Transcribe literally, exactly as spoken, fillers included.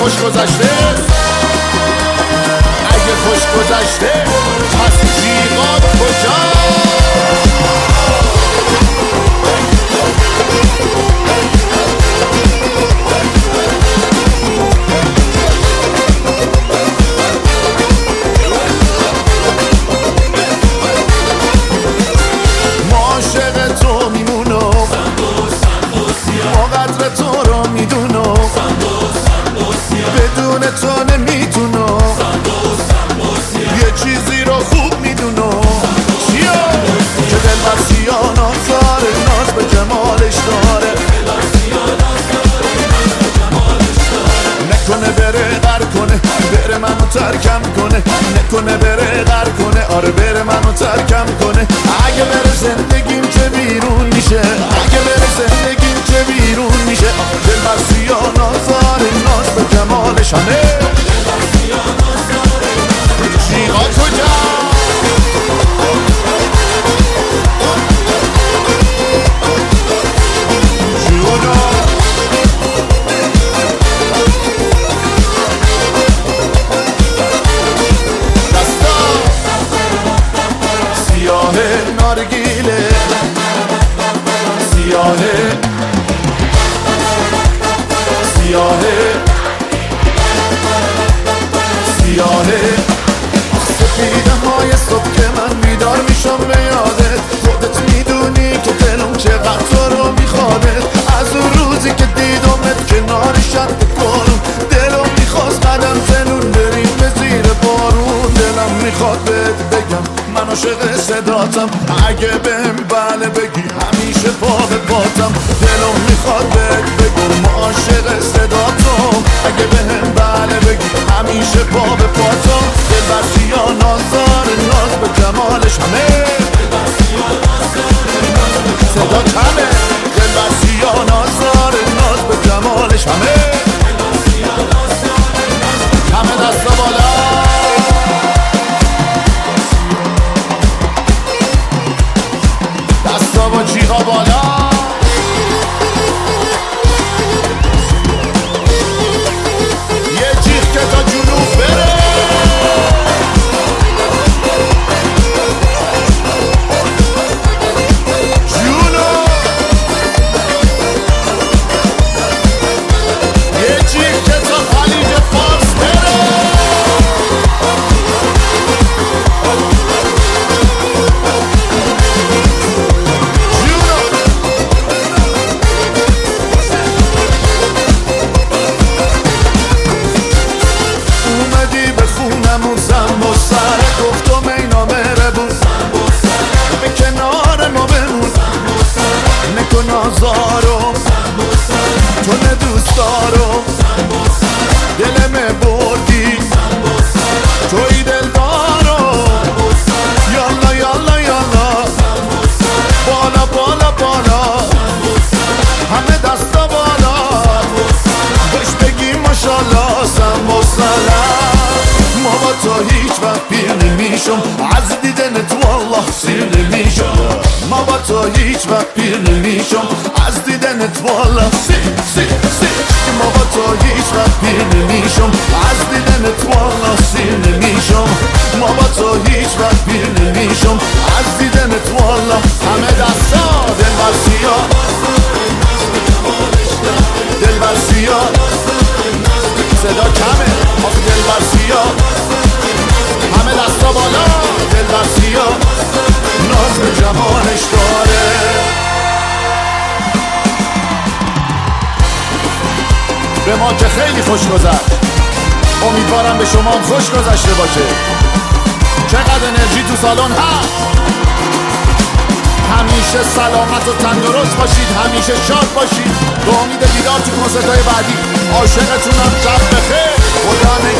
خوش گذشته، اگه خوش گذشته پس جیغات کجا؟ ما عاشق تو میمونم، ما قدر تو رو میدونم، بدون تو نمیتونم، یه چیزی رو خوب میدونم چیا؟ که دل بر سیاه نازاره، ناز به جمالش داره، نکنه بره غر کنه، بره منو ترکم کنه، نکنه بره غر کنه، آره بره منو ترکم کنه. اگه بره زندگیم چه بیرون میشه، اگه بره زندگیم چه بیرون میشه. دل بر سیاه نازاره، ناز به جمالش همه جیغا کجا؟ نارگیله سیاهه سیاهه سیاهه سپیده های صبح که من بیدار میشم به یادت، خودت میدونی که دلم چقدر تو رو میخواده. از اون روزی که دیدمت کنار شط کنم، دلم میخواست قدم زنون بریم به زیر بارون. دلم میخواد بهت بگم من عاشق صداتم، اگه بهم بله بگی همیشه پا به پاتم. دلم میخواد بهت بگم عاشق صداتم، اگه بهم بله بگی همیشه پا به پاتم. دل بر سیاه نازاره، ناز به جمالش همه صدا کمه. دل بر سیاه نازاره، ناز به جمالش همه همه دستا بالا. با جیغا بالا. یه جیغ که تا جنوب بره. جنوب یه جیغ که تا خلیج فارس بره. نازارم تو ندوست دارم، دلم بردی توی دل دارم. یالا یالا یالا بالا بالا بالا همه دستا بالا. خوش بگی ماشالله سمبوسلم. ما با تو هیچ وقت پیر نمیشم، از دیدنت والله سیر نمیشم. ما با تو هیچ وقت پیر نمیشم، از دیدنت والله سیر سیر سیر. ما با تو هیچ وقت پیر نمیشم، از دیدنت والله سیر نمیشم. ما با تو هیچ وقت پیر نمیشم، از دیدنت والله همه دستا. دل بر سیاه، دل بر سیاه صدا کمه. آخه دل بر سیاه همه دستا بالا. دل بر سیاه ناز به جمالش داره. به ما که خیلی خوش گذشت، امیدوارم به شما هم خوش گذشته باشه. چقدر انرژی تو سالن هست. همیشه سلامت و تندرست باشید، همیشه شاد باشید. به امید دیدار تو کنسرت‌های بعدی. عاشقتونم. شب بخیر. خدا